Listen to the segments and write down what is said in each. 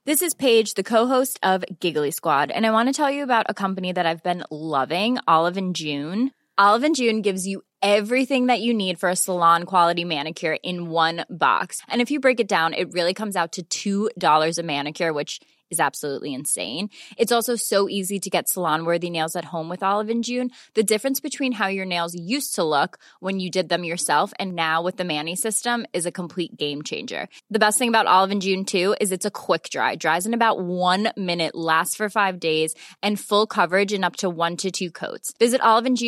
This is Paige, the co-host of Giggly Squad, and I want to tell you about a company that I've been loving, Olive & June. Olive & June gives you everything that you need for a salon-quality manicure in one box. And if you break it down, it really comes out to $2 a manicure, which is absolutely insane. It's also so easy to get salon-worthy nails at home with Olive & June. The difference between how your nails used to look when you did them yourself and now with the Mani system is a complete game changer. The best thing about Olive & June, too, is it's a quick dry. Dries in about 1 minute, lasts for 5 days, and full coverage in up to 1 to 2 coats. Visit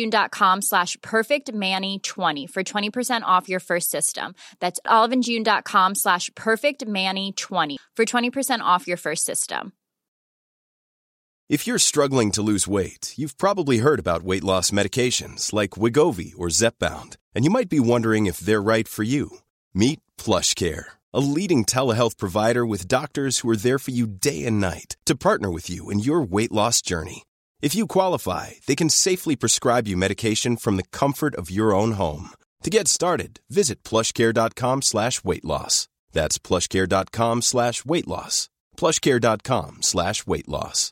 oliveandjune.com/perfectmani20 for 20% off your first system. That's oliveandjune.com/perfectmani20 for 20% off your first system. If you're struggling to lose weight, you've probably heard about weight loss medications like Wegovy or Zepbound, and you might be wondering if they're right for you. Meet PlushCare, a leading telehealth provider with doctors who are there for you day and night to partner with you in your weight loss journey. If you qualify, they can safely prescribe you medication from the comfort of your own home. To get started, visit plushcare.com/weight-loss. That's plushcare.com/weight-loss. plushcare.com/weight-loss.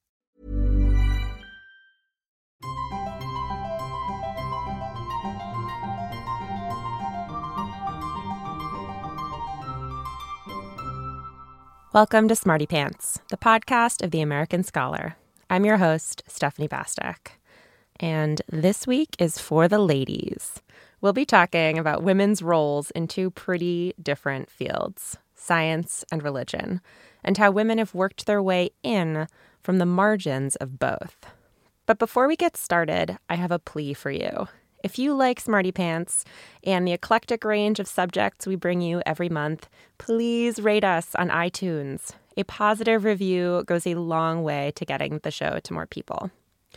Welcome to Smarty Pants, the podcast of The American Scholar. I'm your host, Stephanie Bastek. And this week is for the ladies. We'll be talking about women's roles in two pretty different fields, science and religion, and how women have worked their way in from the margins of both. But before we get started, I have a plea for you. If you like Smarty Pants and the eclectic range of subjects we bring you every month, please rate us on iTunes. A positive review goes a long way to getting the show to more people.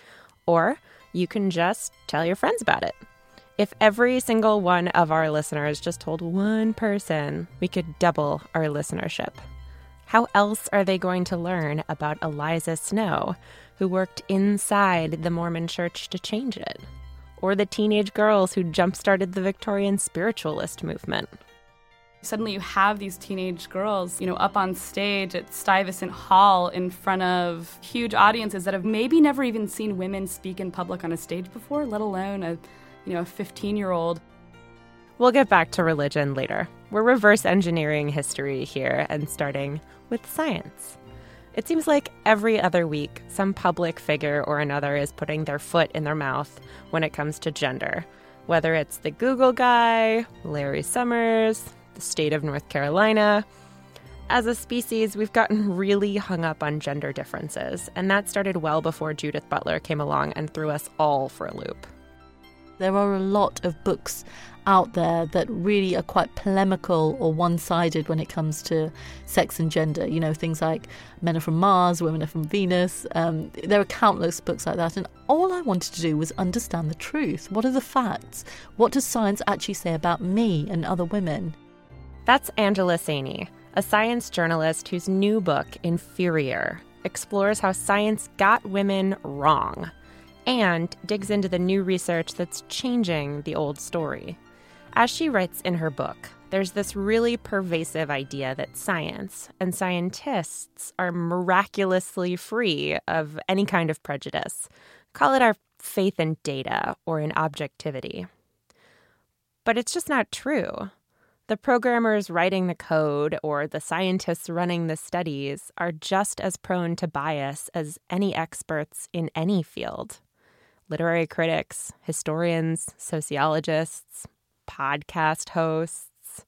Or you can just tell your friends about it. If every single one of our listeners just told one person, we could double our listenership. How else are they going to learn about Eliza Snow, who worked inside the Mormon church to change it? Or the teenage girls who jump-started the Victorian spiritualist movement? Suddenly you have these teenage girls, up on stage at Stuyvesant Hall in front of huge audiences that have maybe never even seen women speak in public on a stage before, let alone a 15-year-old. We'll get back to religion later. We're reverse engineering history here and starting with science. It seems like every other week, some public figure or another is putting their foot in their mouth when it comes to gender. Whether it's the Google guy, Larry Summers, the state of North Carolina. As a species, we've gotten really hung up on gender differences, and that started well before Judith Butler came along and threw us all for a loop. There are a lot of books out there that really are quite polemical or one-sided when it comes to sex and gender. Things like Men Are From Mars, Women Are From Venus. There are countless books like that. And all I wanted to do was understand the truth. What are the facts? What does science actually say about me and other women? That's Angela Saini, a science journalist whose new book, Inferior, explores how science got women wrong and digs into the new research that's changing the old story. As she writes in her book, there's this really pervasive idea that science and scientists are miraculously free of any kind of prejudice. Call it our faith in data or in objectivity. But it's just not true. The programmers writing the code or the scientists running the studies are just as prone to bias as any experts in any field. Literary critics, historians, sociologists, podcast hosts.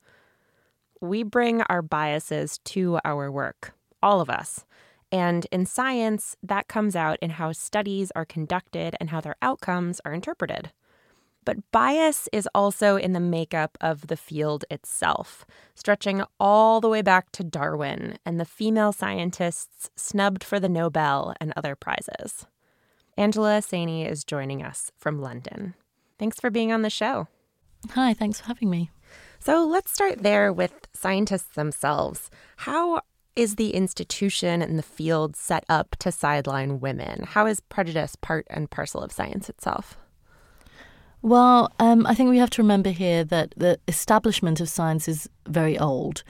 We bring our biases to our work, all of us. And in science, that comes out in how studies are conducted and how their outcomes are interpreted. But bias is also in the makeup of the field itself, stretching all the way back to Darwin and the female scientists snubbed for the Nobel and other prizes. Angela Saini is joining us from London. Thanks for being on the show. Hi, thanks for having me. So let's start there with scientists themselves. How is the institution and the field set up to sideline women? How is prejudice part and parcel of science itself? Well, I think we have to remember here that the establishment of science is very old.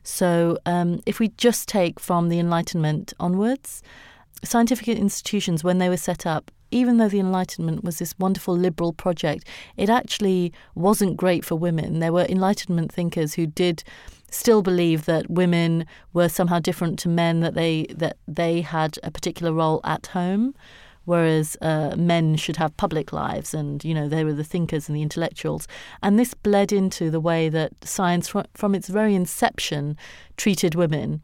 So if we just take from the Enlightenment onwards, scientific institutions, when they were set up, even though the Enlightenment was this wonderful liberal project, it actually wasn't great for women. There were Enlightenment thinkers who did still believe that women were somehow different to men, that they had a particular role at home, whereas men should have public lives, and, you know, they were the thinkers and the intellectuals. And this bled into the way that science, from its very inception, treated women.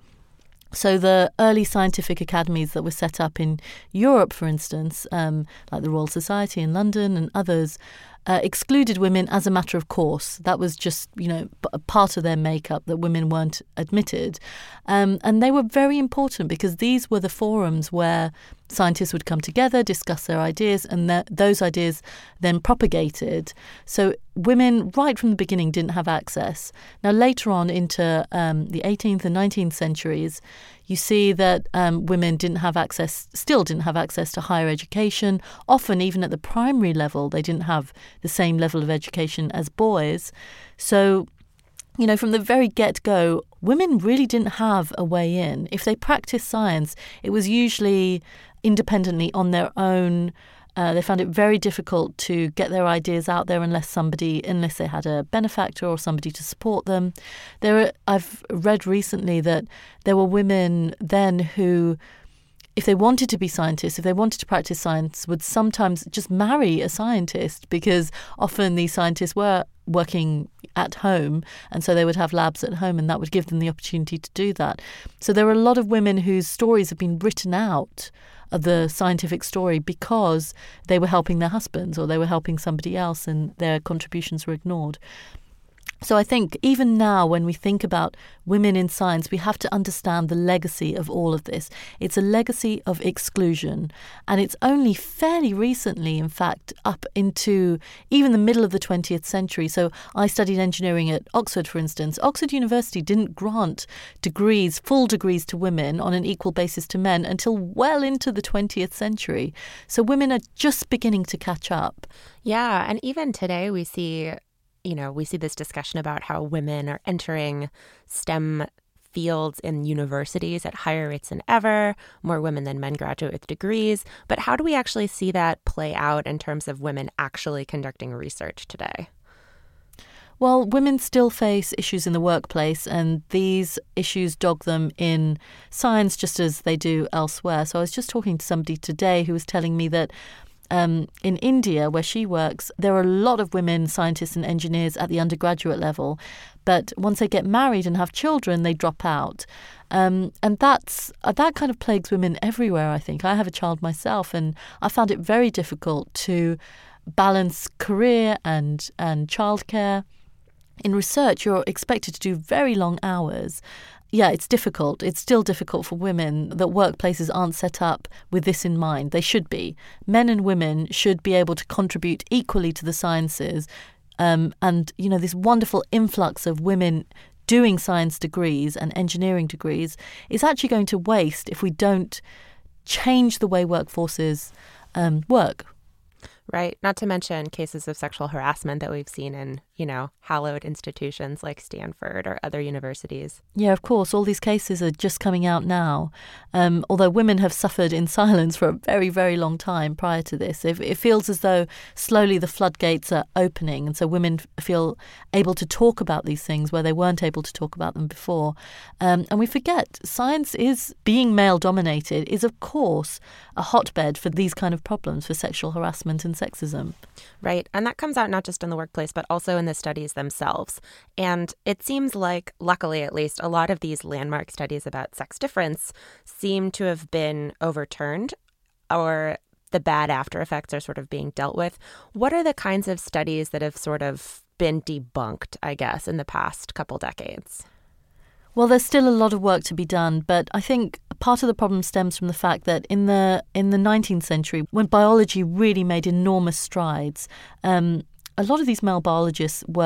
So the early scientific academies that were set up in Europe, for instance, like the Royal Society in London and others, excluded women as a matter of course. That was just, you know, a part of their makeup, that women weren't admitted. And they were very important because these were the forums where scientists would come together, discuss their ideas, and those ideas then propagated. So women, right from the beginning, didn't have access. Now, later on into the 18th and 19th centuries, you see that women still didn't have access to higher education. Often, even at the primary level, they didn't have the same level of education as boys. So, you know, from the very get-go, women really didn't have a way in. If they practiced science, it was usually independently on their own. They found it very difficult to get their ideas out there unless they had a benefactor or somebody to support them. I've read recently that there were women then who, if they wanted to be scientists, if they wanted to practice science, would sometimes just marry a scientist, because often these scientists were working at home, and so they would have labs at home, and that would give them the opportunity to do that. So there are a lot of women whose stories have been written out of the scientific story because they were helping their husbands or they were helping somebody else, and their contributions were ignored. So I think even now, when we think about women in science, we have to understand the legacy of all of this. It's a legacy of exclusion. And it's only fairly recently, in fact, up into even the middle of the 20th century. So I studied engineering at Oxford, for instance. Oxford University didn't grant full degrees to women on an equal basis to men until well into the 20th century. So women are just beginning to catch up. Yeah. And even today we see this discussion about how women are entering STEM fields in universities at higher rates than ever, more women than men graduate with degrees. But how do we actually see that play out in terms of women actually conducting research today? Well, women still face issues in the workplace, and these issues dog them in science just as they do elsewhere. So I was just talking to somebody today who was telling me that in India, where she works, there are a lot of women scientists and engineers at the undergraduate level. But once they get married and have children, they drop out. And that kind of plagues women everywhere, I think. I have a child myself, and I found it very difficult to balance career and childcare. In research, you're expected to do very long hours. Yeah, it's difficult. It's still difficult for women that workplaces aren't set up with this in mind. They should be. Men and women should be able to contribute equally to the sciences. And, you know, this wonderful influx of women doing science degrees and engineering degrees is actually going to waste if we don't change the way workforces work. Right. Not to mention cases of sexual harassment that we've seen in, hallowed institutions like Stanford or other universities. Yeah, of course. All these cases are just coming out now. Although women have suffered in silence for a very, very long time prior to this. It feels as though slowly the floodgates are opening. And so women feel able to talk about these things where they weren't able to talk about them before. And we forget science is being male dominated, is, of course, a hotbed for these kind of problems, for sexual harassment and sexism. Right. And that comes out not just in the workplace, but also in the studies themselves. And it seems like, luckily at least, a lot of these landmark studies about sex difference seem to have been overturned, or the bad after effects are sort of being dealt with. What are the kinds of studies that have sort of been debunked, I guess, in the past couple decades? Well, there's still a lot of work to be done, but I think part of the problem stems from the fact that in the 19th century, when biology really made enormous strides, a lot of these male biologists were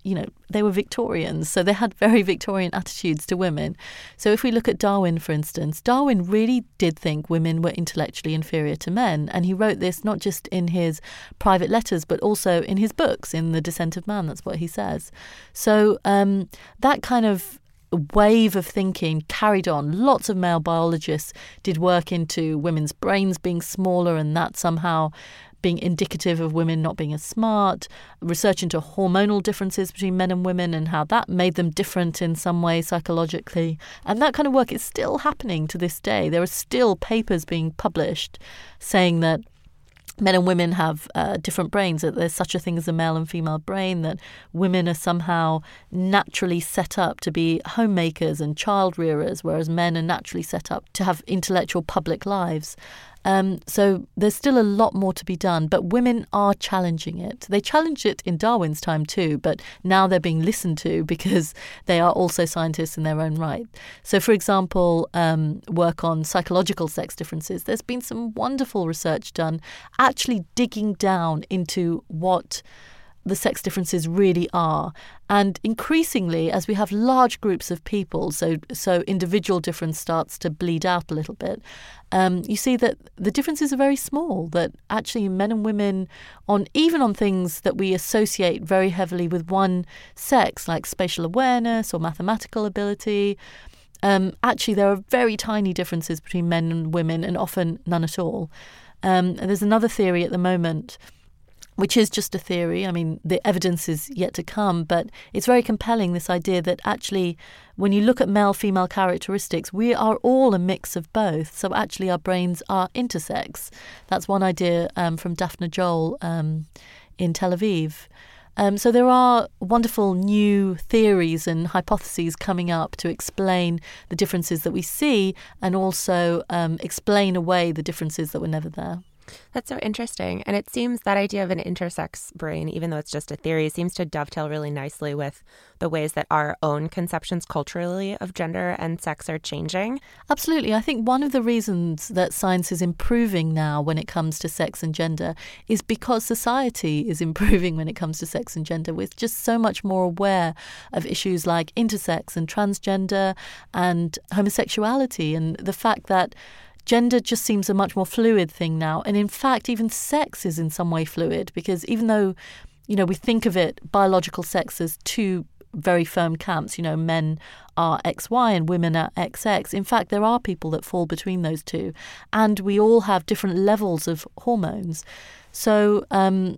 they were Victorians, so they had very Victorian attitudes to women. So if we look at Darwin, for instance, Darwin really did think women were intellectually inferior to men. And he wrote this not just in his private letters, but also in his books, in The Descent of Man. That's what he says. So that kind of wave of thinking carried on. Lots of male biologists did work into women's brains being smaller and that somehow being indicative of women not being as smart, research into hormonal differences between men and women and how that made them different in some way psychologically. And that kind of work is still happening to this day. There are still papers being published saying that men and women have different brains, that there's such a thing as a male and female brain, that women are somehow naturally set up to be homemakers and child rearers, whereas men are naturally set up to have intellectual public lives. So there's still a lot more to be done, but women are challenging it. They challenged it in Darwin's time too, but now they're being listened to because they are also scientists in their own right. So, for example, work on psychological sex differences. There's been some wonderful research done actually digging down into what the sex differences really are. And increasingly, as we have large groups of people, so individual difference starts to bleed out a little bit, you see that the differences are very small, that actually men and women, even on things that we associate very heavily with one sex, like spatial awareness or mathematical ability, actually there are very tiny differences between men and women, and often none at all. And there's another theory at the moment, which is just a theory. I mean, the evidence is yet to come, but it's very compelling, this idea that actually when you look at male-female characteristics, we are all a mix of both. So actually our brains are intersex. That's one idea from Daphne Joel in Tel Aviv. So there are wonderful new theories and hypotheses coming up to explain the differences that we see and also explain away the differences that were never there. That's so interesting. And it seems that idea of an intersex brain, even though it's just a theory, seems to dovetail really nicely with the ways that our own conceptions culturally of gender and sex are changing. Absolutely. I think one of the reasons that science is improving now when it comes to sex and gender is because society is improving when it comes to sex and gender. We're just so much more aware of issues like intersex and transgender and homosexuality, and the fact that gender just seems a much more fluid thing now. And in fact, even sex is in some way fluid, because even though, we think of it, biological sex as two very firm camps, men are XY and women are XX. In fact, there are people that fall between those two. And we all have different levels of hormones. So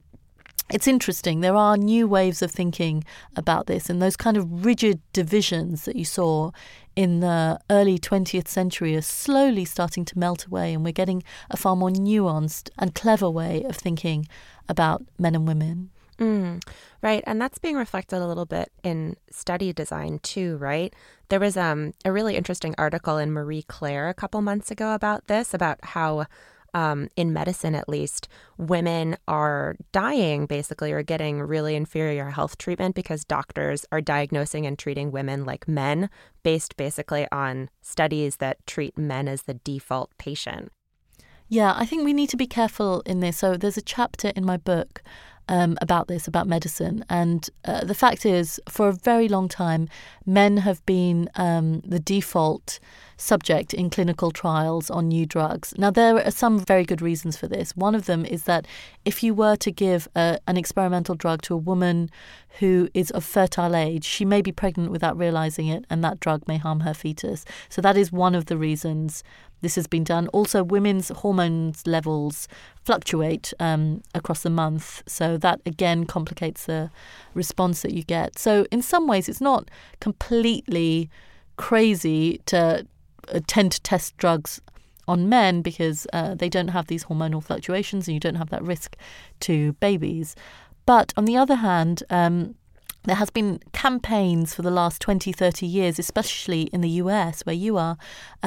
it's interesting. There are new ways of thinking about this, and those kind of rigid divisions that you saw in the early 20th century are slowly starting to melt away, and we're getting a far more nuanced and clever way of thinking about men and women. Right. And that's being reflected a little bit in study design too, right? There was a really interesting article in Marie Claire a couple months ago about this, about how in medicine, at least, women are dying, basically, or getting really inferior health treatment because doctors are diagnosing and treating women like men, based basically on studies that treat men as the default patient. Yeah, I think we need to be careful in this. So there's a chapter in my book about this, about medicine. And the fact is, for a very long time, men have been the default subject in clinical trials on new drugs. Now, there are some very good reasons for this. One of them is that if you were to give an experimental drug to a woman who is of fertile age, she may be pregnant without realizing it, and that drug may harm her fetus. So that is one of the reasons this has been done. Also, women's hormones levels fluctuate across the month. So that, again, complicates the response that you get. So in some ways, it's not completely crazy to tend to test drugs on men because they don't have these hormonal fluctuations and you don't have that risk to babies. But on the other hand, there has been campaigns for the last 20, 30 years, especially in the US, where you are,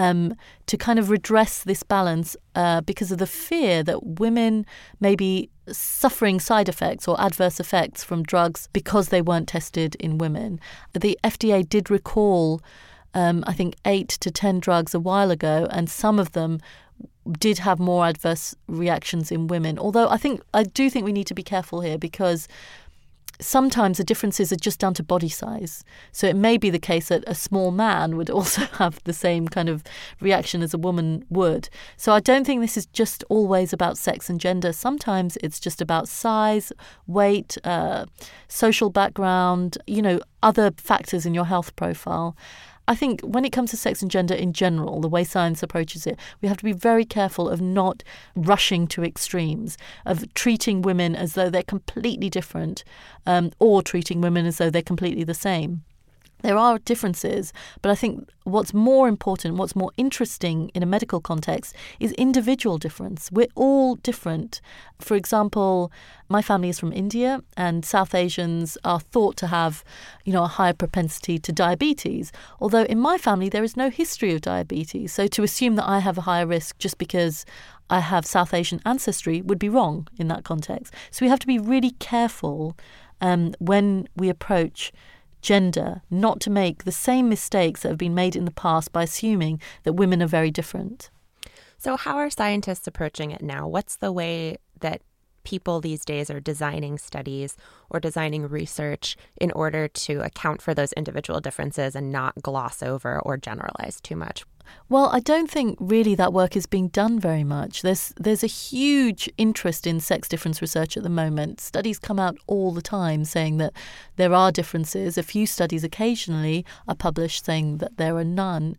to kind of redress this balance because of the fear that women may be suffering side effects or adverse effects from drugs because they weren't tested in women. The FDA did recall, I think, 8 to 10 drugs a while ago, and some of them did have more adverse reactions in women. Although I do think we need to be careful here because sometimes the differences are just down to body size. So it may be the case that a small man would also have the same kind of reaction as a woman would. So I don't think this is just always about sex and gender. Sometimes it's just about size, weight, social background, other factors in your health profile. I think when it comes to sex and gender in general, the way science approaches it, we have to be very careful of not rushing to extremes, of treating women as though they're completely different, or treating women as though they're completely the same. There are differences, but I think what's more important, what's more interesting in a medical context is individual difference. We're all different. For example, my family is from India, and South Asians are thought to have, a higher propensity to diabetes. Although in my family there is no history of diabetes, so to assume that I have a higher risk just because I have South Asian ancestry would be wrong in that context. So we have to be really careful when we approach gender, not to make the same mistakes that have been made in the past by assuming that women are very different. So how are scientists approaching it now? What's the way that people these days are designing studies or designing research in order to account for those individual differences and not gloss over or generalize too much? Well, I don't think really that work is being done very much. There's a huge interest in sex difference research at the moment. Studies come out all the time saying that there are differences. A few studies occasionally are published saying that there are none.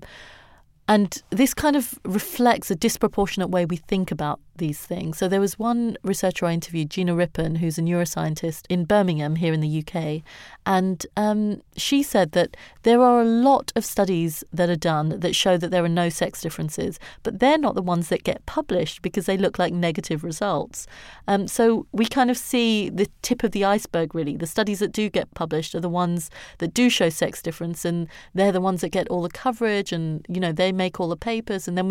And this kind of reflects a disproportionate way we think about these things. So there was one researcher I interviewed, Gina Rippon, who's a neuroscientist in Birmingham here in the UK. And she said that there are a lot of studies that are done that show that there are no sex differences, but they're not the ones that get published because they look like negative results. So we kind of see the tip of the iceberg, really. The studies that do get published are the ones that do show sex difference, and they're the ones that get all the coverage, and, they make all the papers, and then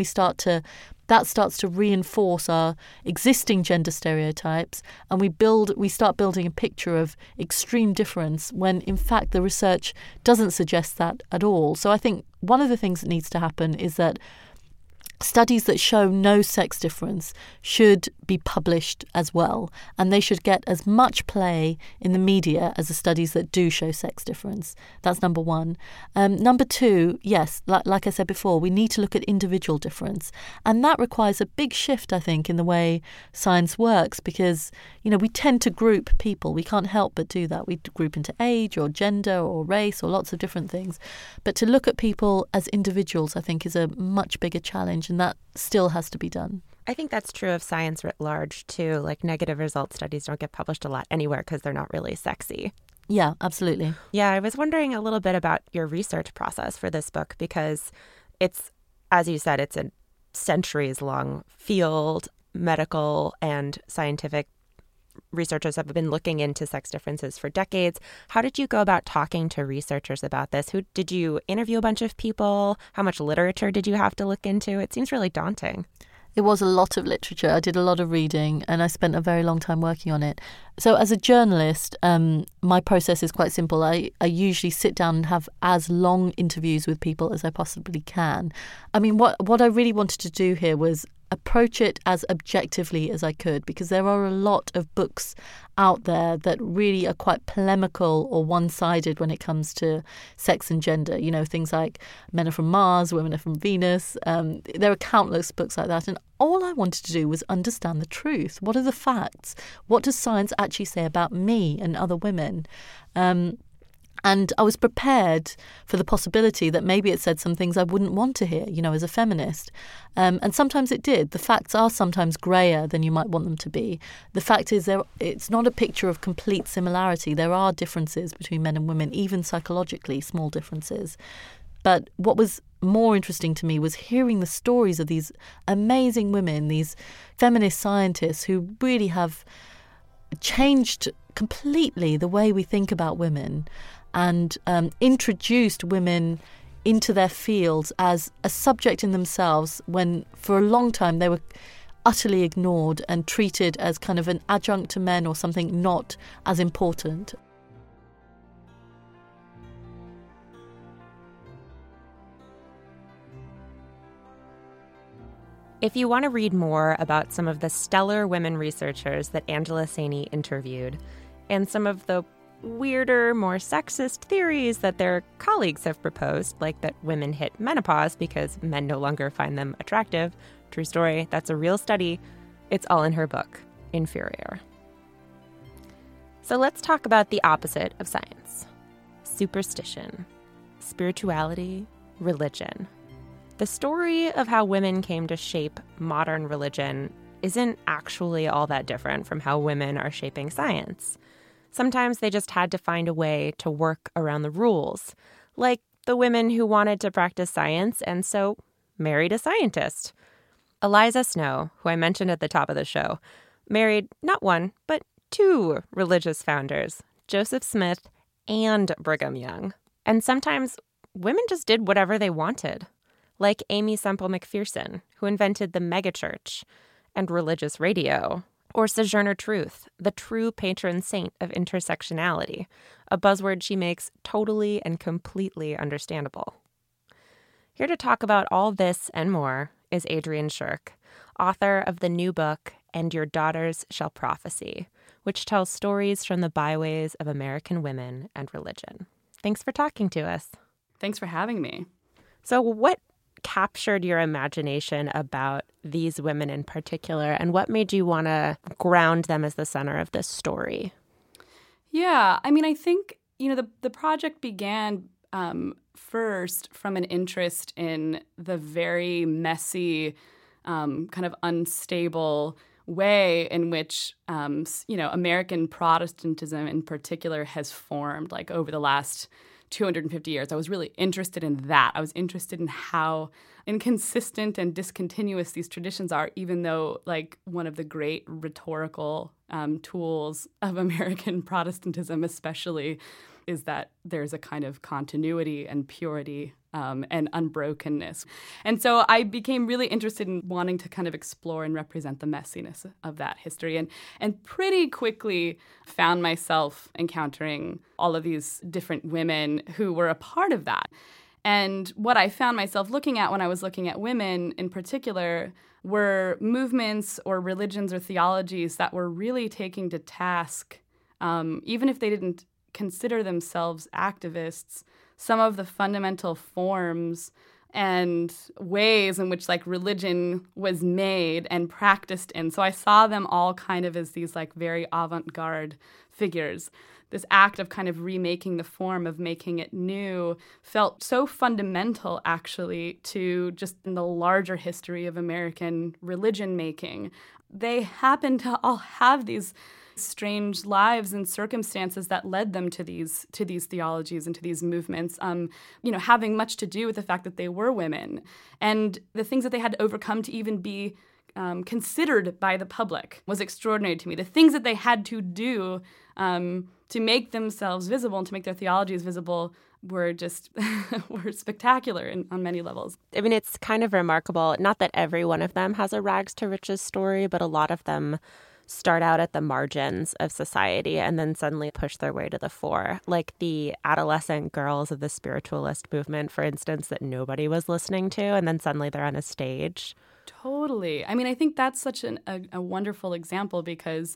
that starts to reinforce our existing gender stereotypes, and we start building a picture of extreme difference when in fact the research doesn't suggest that at all. So I think one of the things that needs to happen is that studies that show no sex difference should be published as well, and they should get as much play in the media as the studies that do show sex difference. That's number one. Number two, yes, like I said before, we need to look at individual difference, and that requires a big shift, I think, in the way science works, because we tend to group people. We can't help but do that. We group into age or gender or race or lots of different things, but to look at people as individuals, I think, is a much bigger challenge, and that still has to be done. I think that's true of science writ large, too. Like, negative result studies don't get published a lot anywhere because they're not really sexy. Yeah, absolutely. Yeah, I was wondering a little bit about your research process for this book, because it's, as you said, it's a centuries-long field. Medical and scientific researchers have been looking into sex differences for decades. How did you go about talking to researchers about this? Who did you interview a bunch of people? How much literature did you have to look into? It seems really daunting. It was a lot of literature. I did a lot of reading, and I spent a very long time working on it. So as a journalist, my process is quite simple. I usually sit down and have as long interviews with people as I possibly can. I mean, what I really wanted to do here was approach it as objectively as I could, because there are a lot of books out there that really are quite polemical or one-sided when it comes to sex and gender. Things like Men Are From Mars, Women Are From Venus. There are countless books like that. And all I wanted to do was understand the truth. What are the facts? What does science actually say about me and other women? And I was prepared for the possibility that maybe it said some things I wouldn't want to hear, as a feminist. And sometimes it did. The facts are sometimes grayer than you might want them to be. The fact is, it's not a picture of complete similarity. There are differences between men and women, even psychologically, small differences. But what was more interesting to me was hearing the stories of these amazing women, these feminist scientists who really have changed completely the way we think about women, and introduced women into their fields as a subject in themselves, when for a long time they were utterly ignored and treated as kind of an adjunct to men or something not as important. If you want to read more about some of the stellar women researchers that Angela Saini interviewed, and some of the weirder, more sexist theories that their colleagues have proposed, like that women hit menopause because men no longer find them attractive. True story. That's a real study. It's all in her book, Inferior. So let's talk about the opposite of science: superstition, spirituality, religion. The story of how women came to shape modern religion isn't actually all that different from how women are shaping science. Sometimes they just had to find a way to work around the rules, like the women who wanted to practice science and so married a scientist. Eliza Snow, who I mentioned at the top of the show, married not one, but two religious founders, Joseph Smith and Brigham Young. And sometimes women just did whatever they wanted, like Aimee Semple McPherson, who invented the megachurch and religious radio, or Sojourner Truth, the true patron saint of intersectionality, a buzzword she makes totally and completely understandable. Here to talk about all this and more is Adrian Shirk, author of the new book, And Your Daughters Shall Prophesy, which tells stories from the byways of American women and religion. Thanks for talking to us. Thanks for having me. So what captured your imagination about these women in particular, and what made you want to ground them as the center of this story? Yeah, I mean, I think, the project began first from an interest in the very messy, kind of unstable way in which, American Protestantism in particular has formed, like, over the last 250 years. I was really interested in that. I was interested in how inconsistent and discontinuous these traditions are, even though, like, one of the great rhetorical tools of American Protestantism especially is that there's a kind of continuity and purity and unbrokenness. And so I became really interested in wanting to kind of explore and represent the messiness of that history, and pretty quickly found myself encountering all of these different women who were a part of that. And what I found myself looking at when I was looking at women in particular were movements or religions or theologies that were really taking to task, even if they didn't consider themselves activists, some of the fundamental forms and ways in which, like, religion was made and practiced in. So I saw them all kind of as these, like, very avant-garde figures. This act of kind of remaking the form, of making it new, felt so fundamental, actually, to just in the larger history of American religion making. They happen to all have these strange lives and circumstances that led them to these theologies and to these movements, having much to do with the fact that they were women and the things that they had to overcome to even be considered by the public was extraordinary to me. The things that they had to do to make themselves visible and to make their theologies visible were just were spectacular on many levels. I mean, it's kind of remarkable, not that every one of them has a rags to riches story, but a lot of them start out at the margins of society and then suddenly push their way to the fore. Like the adolescent girls of the spiritualist movement, for instance, that nobody was listening to, and then suddenly they're on a stage. Totally. I mean, I think that's such a wonderful example because,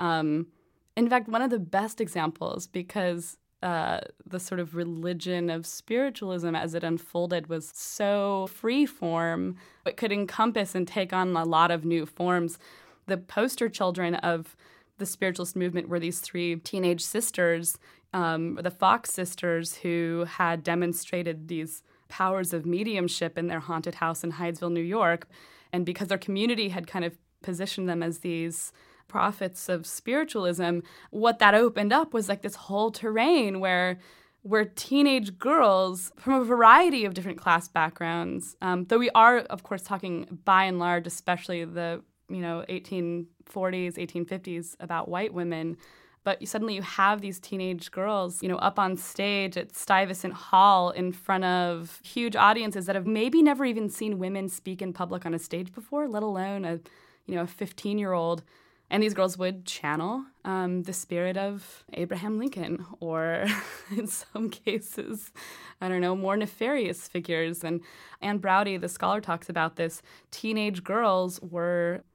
in fact, one of the best examples, because the sort of religion of spiritualism as it unfolded was so free form, it could encompass and take on a lot of new forms. The poster children of the spiritualist movement were these three teenage sisters, the Fox sisters, who had demonstrated these powers of mediumship in their haunted house in Hydesville, New York. And because their community had kind of positioned them as these prophets of spiritualism, what that opened up was like this whole terrain where teenage girls from a variety of different class backgrounds, though we are, of course, talking by and large, especially the 1840s, 1850s, about white women. But suddenly you have these teenage girls, up on stage at Stuyvesant Hall in front of huge audiences that have maybe never even seen women speak in public on a stage before, let alone a 15-year-old. And these girls would channel the spirit of Abraham Lincoln, or in some cases, more nefarious figures. And Anne Braude, the scholar, talks about this. Teenage girls were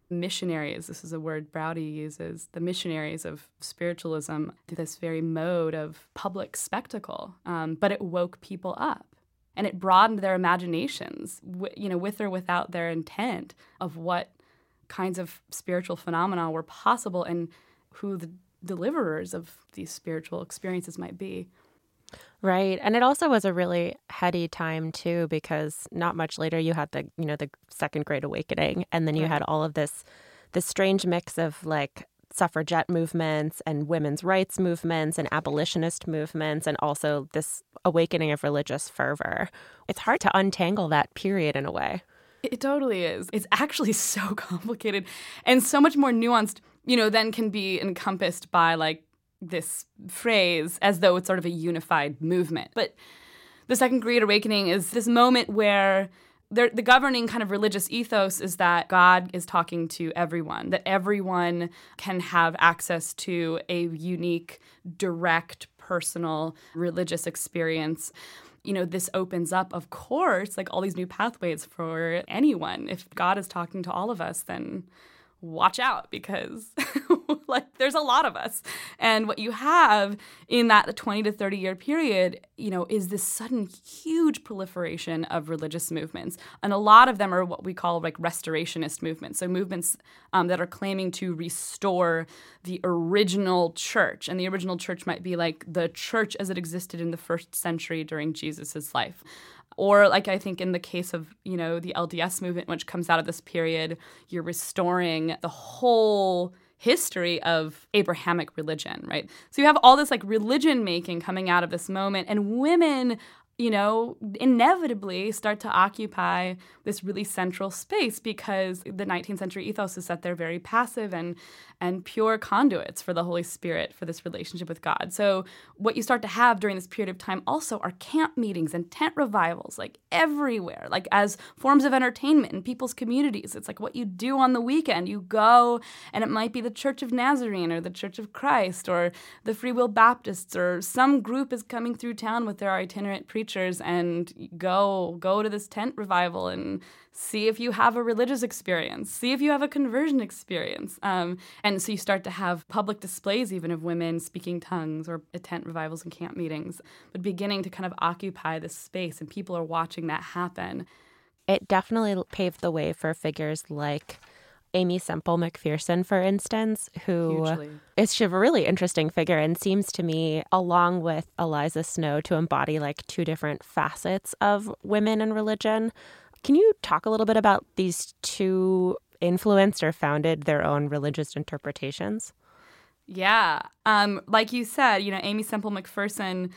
missionaries, this is a word Browdy uses, the missionaries of spiritualism, through this very mode of public spectacle. But it woke people up. And it broadened their imaginations, with or without their intent of what kinds of spiritual phenomena were possible and who the deliverers of these spiritual experiences might be. Right. And it also was a really heady time, too, because not much later you had the Second Great Awakening. And then you had all of this strange mix of like suffragette movements and women's rights movements and abolitionist movements, and also this awakening of religious fervor. It's hard to untangle that period in a way. It totally is. It's actually so complicated and so much more nuanced, than can be encompassed by like this phrase as though it's sort of a unified movement. But the Second Great Awakening is this moment where the governing kind of religious ethos is that God is talking to everyone, that everyone can have access to a unique, direct, personal religious experience. This opens up, of course, like all these new pathways for anyone. If God is talking to all of us, then watch out, because like there's a lot of us. And what you have in that 20 to 30 year period, is this sudden huge proliferation of religious movements. And a lot of them are what we call like restorationist movements. So movements that are claiming to restore the original church. And the original church might be like the church as it existed in the first century during Jesus's life. Or like I think in the case of, the LDS movement, which comes out of this period, you're restoring the whole history of Abrahamic religion, right? So you have all this like religion making coming out of this moment, and women, inevitably start to occupy this really central space, because the 19th century ethos is that they're very passive and pure conduits for the Holy Spirit, for this relationship with God. So what you start to have during this period of time also are camp meetings and tent revivals, like everywhere, like as forms of entertainment in people's communities. It's like what you do on the weekend. You go, and it might be the Church of Nazarene or the Church of Christ or the Free Will Baptists, or some group is coming through town with their itinerant preachers, and go to this tent revival and see if you have a religious experience, see if you have a conversion experience. And so you start to have public displays even of women speaking tongues, or tent revivals and camp meetings, but beginning to kind of occupy this space, and people are watching that happen. It definitely paved the way for figures like Aimee Semple McPherson, for instance, who is a really interesting figure and seems to me, along with Eliza Snow, to embody like two different facets of women and religion. Can you talk a little bit about these two influenced or founded their own religious interpretations? Yeah. Like you said, Aimee Semple McPherson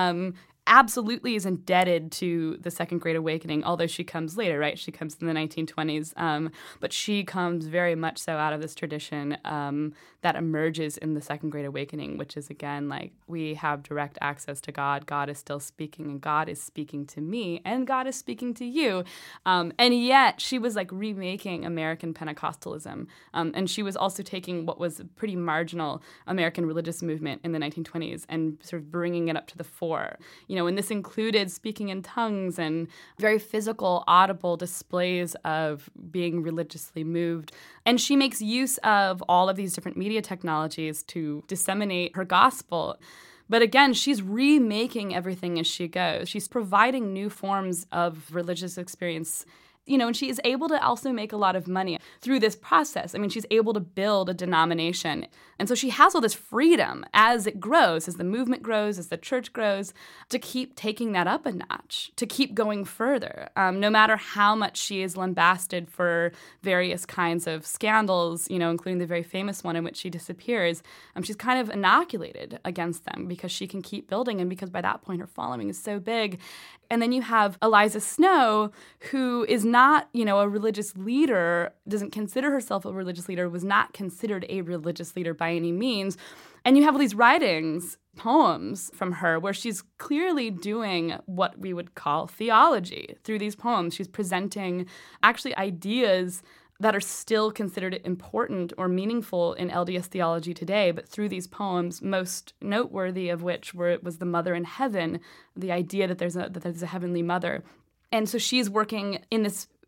absolutely is indebted to the Second Great Awakening, although she comes later, right? She comes in the 1920s, but she comes very much so out of this tradition that emerges in the Second Great Awakening, which is, again, like we have direct access to God. God is still speaking, and God is speaking to me, and God is speaking to you. And yet she was like remaking American Pentecostalism, and she was also taking what was a pretty marginal American religious movement in the 1920s and sort of bringing it up to the fore. And this included speaking in tongues and very physical, audible displays of being religiously moved. And she makes use of all of these different media technologies to disseminate her gospel. But again, she's remaking everything as she goes. She's providing new forms of religious experience. And she is able to also make a lot of money through this process. I mean, she's able to build a denomination. And so she has all this freedom as it grows, as the movement grows, as the church grows, to keep taking that up a notch, to keep going further. No matter how much she is lambasted for various kinds of scandals, including the very famous one in which she disappears, she's kind of inoculated against them because she can keep building, and because by that point her following is so big. And then you have Eliza Snow, who is not, a religious leader, doesn't consider herself a religious leader, was not considered a religious leader by any means. And you have all these writings, poems from her, where she's clearly doing what we would call theology through these poems. She's presenting actually ideas that are still considered important or meaningful in LDS theology today, but through these poems, most noteworthy of which was the Mother in Heaven, the idea that there's a heavenly mother. And so she's working in this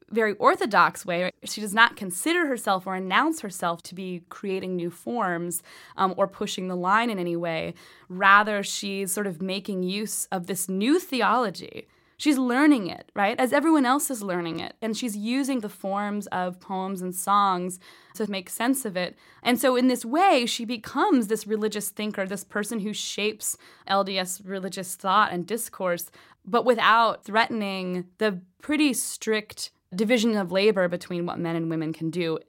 very orthodox way. She does not consider herself or announce herself to be creating new forms or pushing the line in any way. Rather, she's sort of making use of this new theology. She's learning it, right, as everyone else is learning it. And she's using the forms of poems and songs to make sense of it. And so in this way, she becomes this religious thinker, this person who shapes LDS religious thought and discourse, but without threatening the pretty strict division of labor between what men and women can do.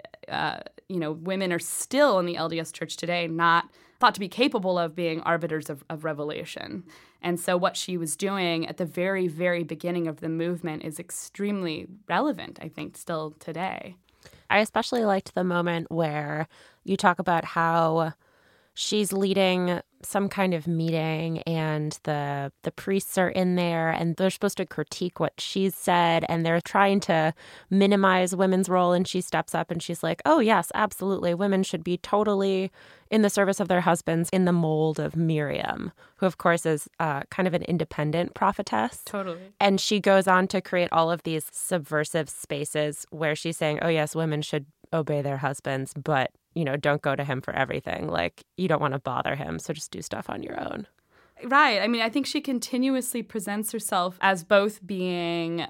Women are still in the LDS Church today not thought to be capable of being arbiters of revelation. And so what she was doing at the very, very beginning of the movement is extremely relevant, I think, still today. I especially liked the moment where you talk about how she's leading some kind of meeting and the priests are in there and they're supposed to critique what she's said and they're trying to minimize women's role, and she steps up and she's like, oh yes, absolutely, women should be totally in the service of their husbands, in the mold of Miriam, who of course is kind of an independent prophetess. Totally. And she goes on to create all of these subversive spaces where she's saying, oh yes, women should obey their husbands, but don't go to him for everything. Like, you don't want to bother him, so just do stuff on your own. Right. I mean, I think she continuously presents herself as both being,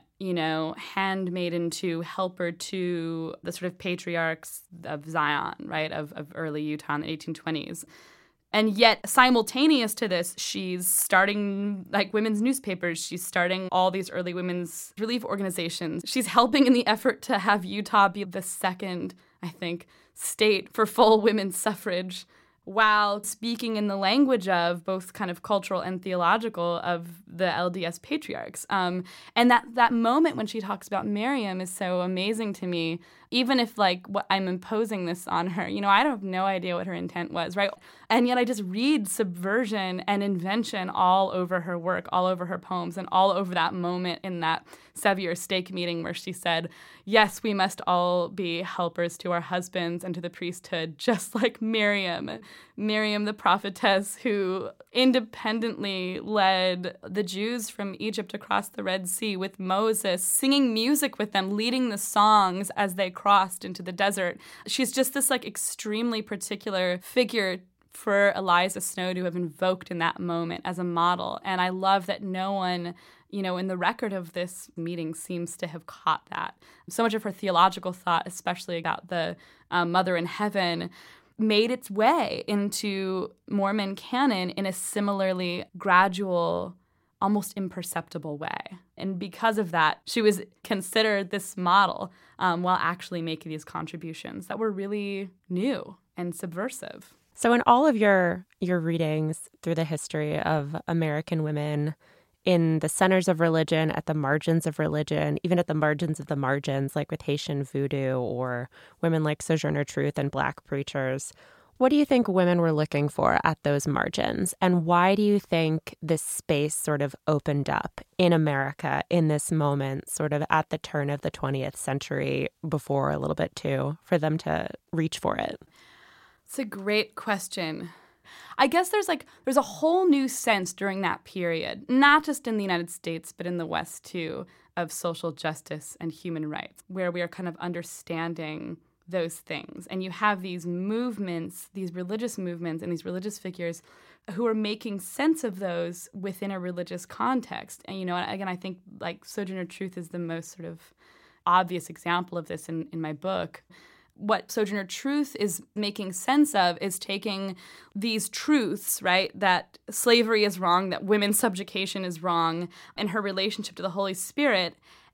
handmaiden to helper to the sort of patriarchs of Zion, right, of early Utah in the 1820s. And yet, simultaneous to this, she's starting, women's newspapers. She's starting all these early women's relief organizations. She's helping in the effort to have Utah be the second, I think, state for full women's suffrage, while speaking in the language of both kind of cultural and theological of the LDS patriarchs. And that moment when she talks about Miriam is so amazing to me, even if, what I'm imposing this on her. I have no idea what her intent was, right? And yet I just read subversion and invention all over her work, all over her poems, and all over that moment in that Sevier stake meeting where she said, yes, we must all be helpers to our husbands and to the priesthood, just like Miriam the prophetess, who independently led the Jews from Egypt across the Red Sea with Moses, singing music with them, leading the songs as they crossed into the desert. She's just this extremely particular figure for Eliza Snow to have invoked in that moment as a model. And I love that no one, in the record of this meeting seems to have caught that. So much of her theological thought, especially about the Mother in Heaven, made its way into Mormon canon in a similarly gradual, almost imperceptible way. And because of that, she was considered this model while actually making these contributions that were really new and subversive. So in all of your readings through the history of American women, in the centers of religion, at the margins of religion, even at the margins of the margins, like with Haitian voodoo or women like Sojourner Truth and Black preachers, what do you think women were looking for at those margins? And why do you think this space sort of opened up in America in this moment, sort of at the turn of the 20th century, before a little bit too, for them to reach for it? It's a great question. I guess there's a whole new sense during that period, not just in the United States, but in the West too, of social justice and human rights, where we are kind of understanding those things. And you have these movements, these religious movements and these religious figures who are making sense of those within a religious context. And, again, I think Sojourner Truth is the most sort of obvious example of this in my book. What Sojourner Truth is making sense of is taking these truths, right, that slavery is wrong, that women's subjugation is wrong, and her relationship to the Holy Spirit,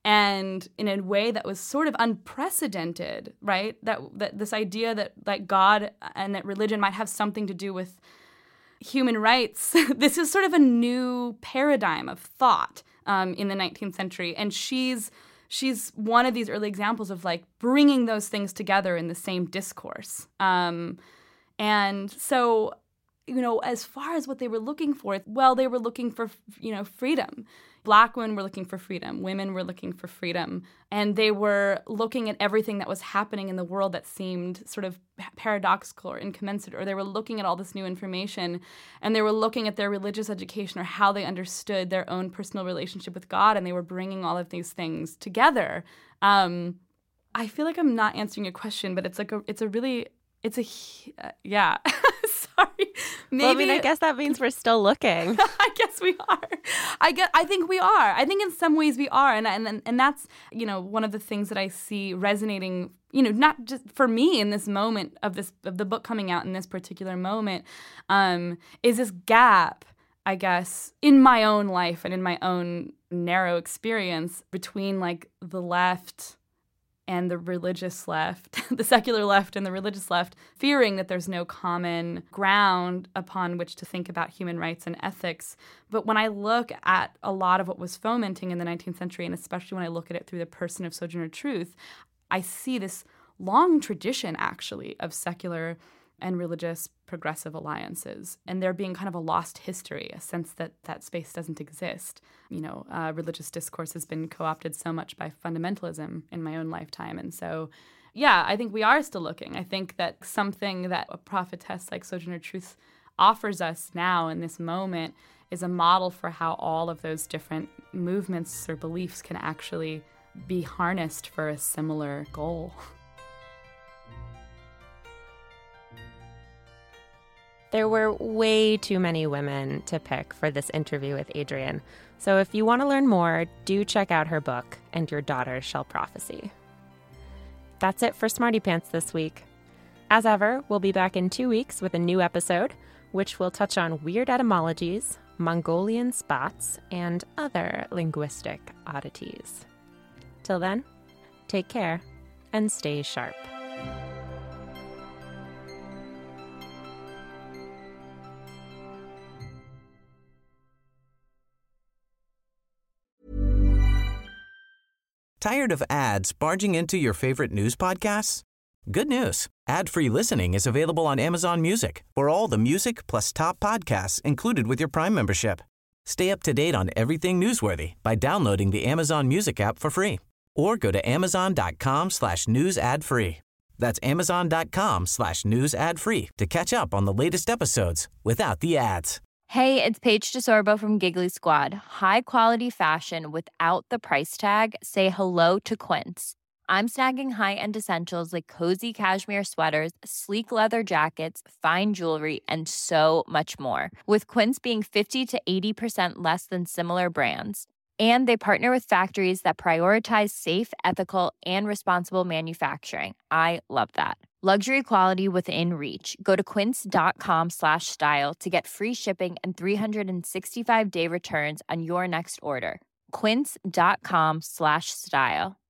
and in a way that was sort of unprecedented, right, that this idea that God and that religion might have something to do with human rights. This is sort of a new paradigm of thought in the 19th century, and she's one of these early examples of bringing those things together in the same discourse. And so, as far as what they were looking for, well, they were looking for, freedom. Black women were looking for freedom. Women were looking for freedom. And they were looking at everything that was happening in the world that seemed sort of paradoxical or incommensurate, or they were looking at all this new information, and they were looking at their religious education or how they understood their own personal relationship with God, and they were bringing all of these things together. I feel like I'm not answering your question, but yeah. Sorry. Maybe. Well, I mean, I guess that means we're still looking. I guess we are. I think we are. I think in some ways we are, and that's, you know, one of the things that I see resonating, you know, not just for me in this moment of the book coming out in this particular moment, is this gap, I guess, in my own life and in my own narrow experience between like the left and the religious left, the secular left and the religious left, fearing that there's no common ground upon which to think about human rights and ethics. But when I look at a lot of what was fomenting in the 19th century, and especially when I look at it through the person of Sojourner Truth, I see this long tradition, actually, of secular and religious progressive alliances, and there being kind of a lost history, a sense that that space doesn't exist. You know, religious discourse has been co-opted so much by fundamentalism in my own lifetime, and so, yeah, I think we are still looking. I think that something that a prophetess like Sojourner Truth offers us now in this moment is a model for how all of those different movements or beliefs can actually be harnessed for a similar goal. There were way too many women to pick for this interview with Adrienne. So if you want to learn more, do check out her book, And Your Daughter Shall Prophesy. That's it for Smarty Pants this week. As ever, we'll be back in 2 weeks with a new episode, which will touch on weird etymologies, Mongolian spots, and other linguistic oddities. Till then, take care and stay sharp. Tired of ads barging into your favorite news podcasts? Good news. Ad-free listening is available on Amazon Music for all the music plus top podcasts included with your Prime membership. Stay up to date on everything newsworthy by downloading the Amazon Music app for free or go to amazon.com/news ad free. That's amazon.com/news ad free to catch up on the latest episodes without the ads. Hey, it's Paige DeSorbo from Giggly Squad. High quality fashion without the price tag. Say hello to Quince. I'm snagging high-end essentials like cozy cashmere sweaters, sleek leather jackets, fine jewelry, and so much more. With Quince being 50 to 80% less than similar brands. And they partner with factories that prioritize safe, ethical, and responsible manufacturing. I love that. Luxury quality within reach. Go to quince.com/style to get free shipping and 365-day returns on your next order. Quince.com/style.